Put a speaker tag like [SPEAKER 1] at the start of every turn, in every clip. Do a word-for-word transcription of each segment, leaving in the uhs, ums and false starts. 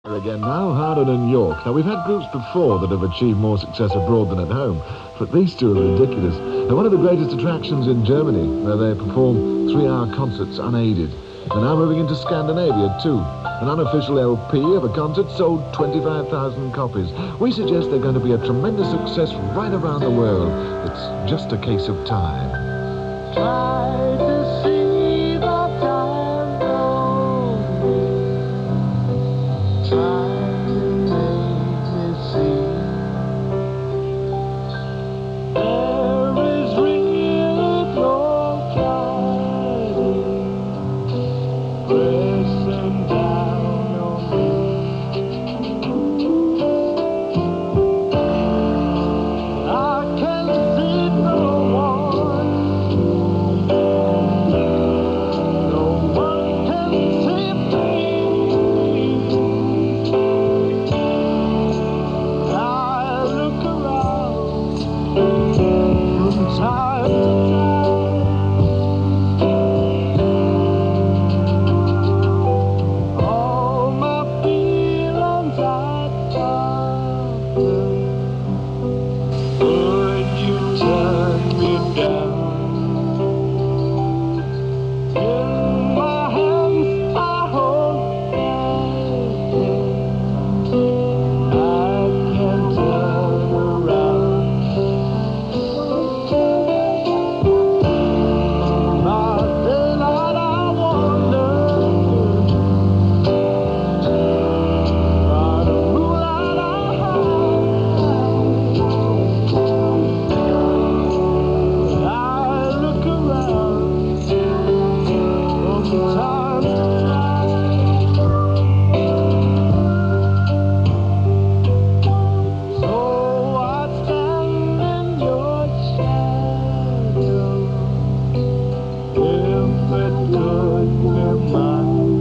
[SPEAKER 1] Again now, Hardin and York. Now, we've had groups before that have achieved more success abroad than at home, but these two are ridiculous. They're one of the greatest attractions in Germany, where they perform three-hour concerts unaided. They're now moving into Scandinavia, too. An unofficial L P of a concert sold twenty-five thousand copies. We suggest they're going to be a tremendous success right around the world. It's just a case of time.
[SPEAKER 2] Try to see the time rolling. Try to make me see there is really no fighting, pressing down on me. I can see no one, no one can see me. I look around from time to time. All my feelings I conquer. Would you turn me down? In my hands I hold I can't turn around. By daylight I wander, by the moonlight I hide. I look around from time to time. So I stand in your shadow. If it could be mine,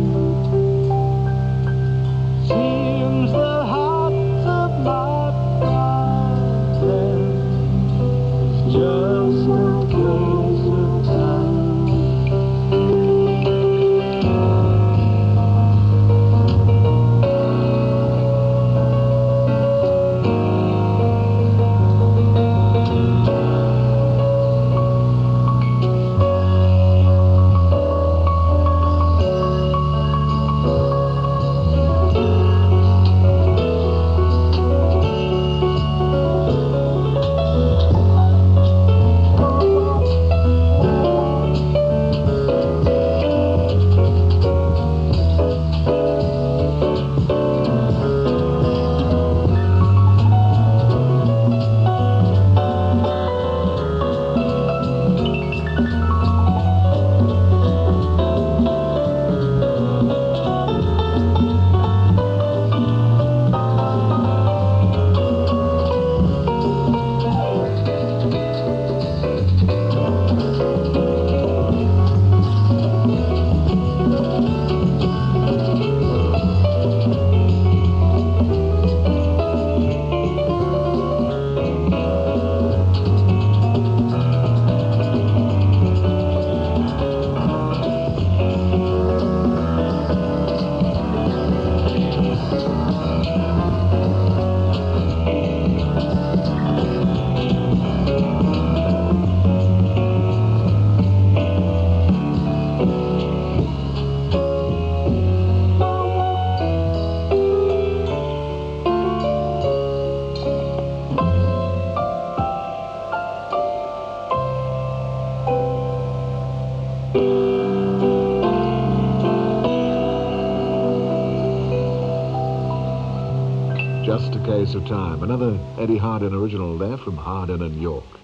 [SPEAKER 2] seems the heart of my problem is just a case of time.
[SPEAKER 1] Just a case of time. Another Eddie Hardin original there from Hardin and York.